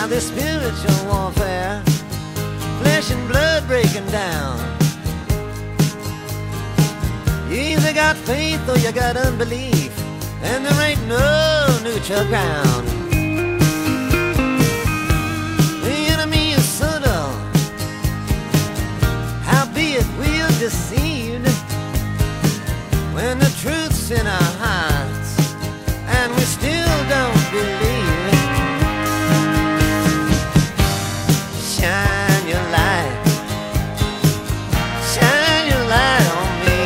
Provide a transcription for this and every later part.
this spiritual warfare, flesh and blood breaking down. You either got faith or you got unbelief, and there ain't no neutral ground. The enemy is subtle, howbeit we're deceived when the truth's in our hearts and we still don't believe. Shine your light, shine your light on me.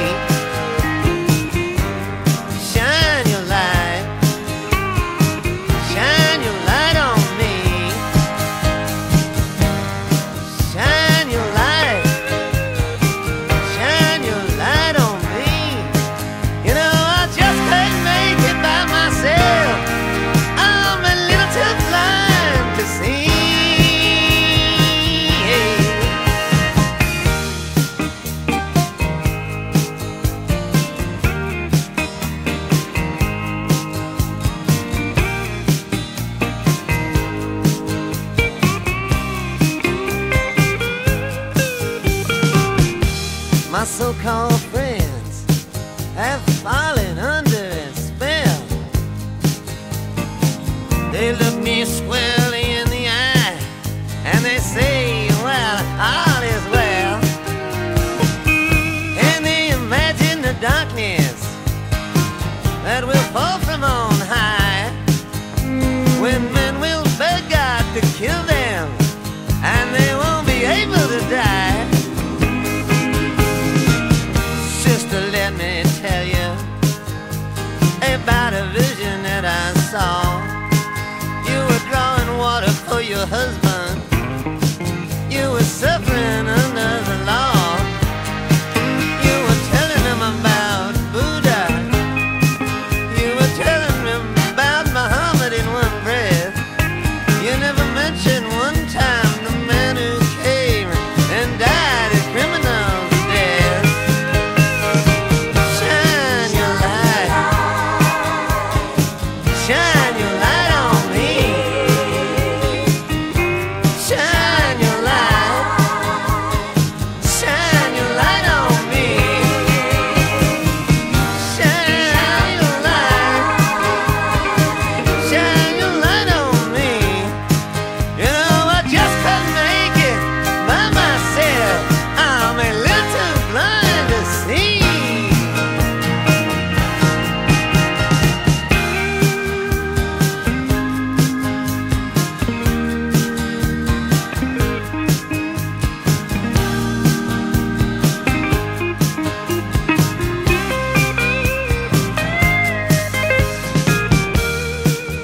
Shine your light, shine your light on me. Shine your light, shine your light on me. You know, I just can't make it by myself. I'm a little too blind to see. My so-called friends have fallen under its spell. They look me squarely in the eye and they say, well, all is well. And they imagine the darkness that will fall from on high, when men will beg God to kill them and they won't be able to die. Sister, let me tell you about a vision that I saw. You were drawing water for your husband